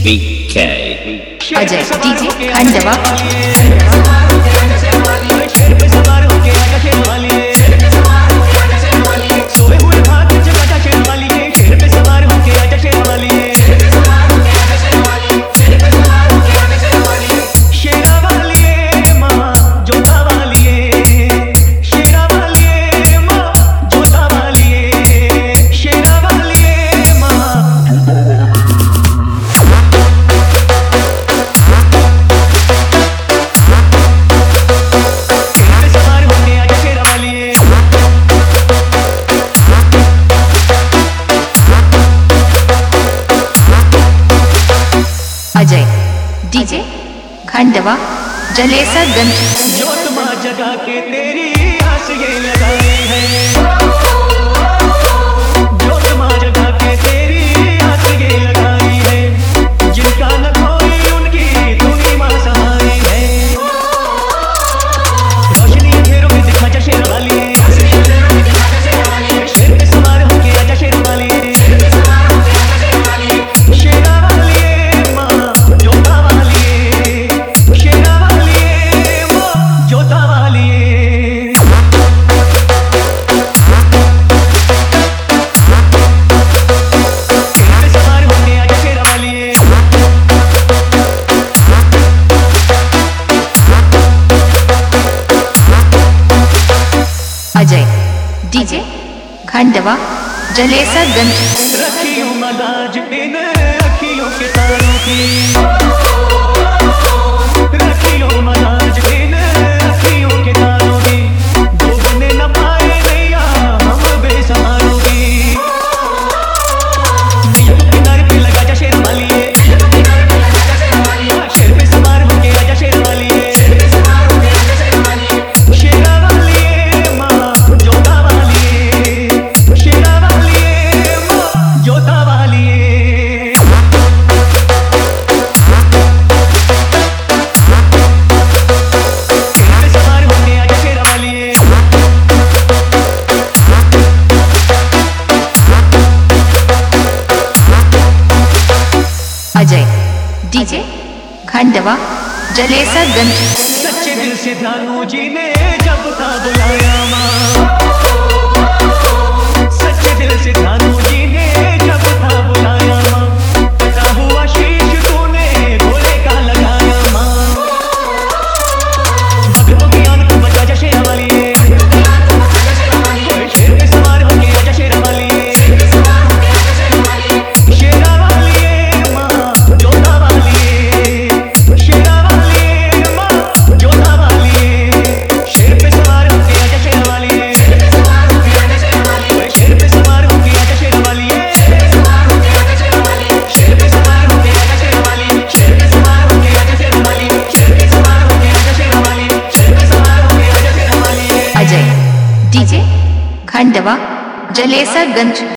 BK Ajay DJ Khandwa Ajay DJ Khandwa Jalesarganj जोत माँ जगा के तेरी आस ये लगाई है। जोत माँ जगा के तेरी आस ये लगाई है। जिनका न कोई उनकी तू ही माँ सहाय है। रोशनी अंधेरों में दिखा जा शेर वाली, शेर पे सवार होके आजा शेर वाली। अजय डीजे खंडवा जलेसरगंज रखी हूँ मलाज इन अखियों के तारों की, रखी हूँ मलाज इन अखियों के तारों की। डूबने न पाए नैया हम बेसहारों की। नील किनारे पे लगा जा शेर वाली, शेर पे सवार होके आजा शेर वाली। अजय डीजे खंडवा जलेसरगंज सच्चे दिल से ध्यानू जी ने जब था बुलाया माँ, सच्चे दिल से ध्यानू जी ने जब था बुलाया माँ। कटा हुआ शीश तूने भोले का लगाया माँ। भक्तों की आन को बचा जा शेर वाली, शेर पे सवार होके आजा शेर वाली। अजय डीजे खंडवा जलेसरगंज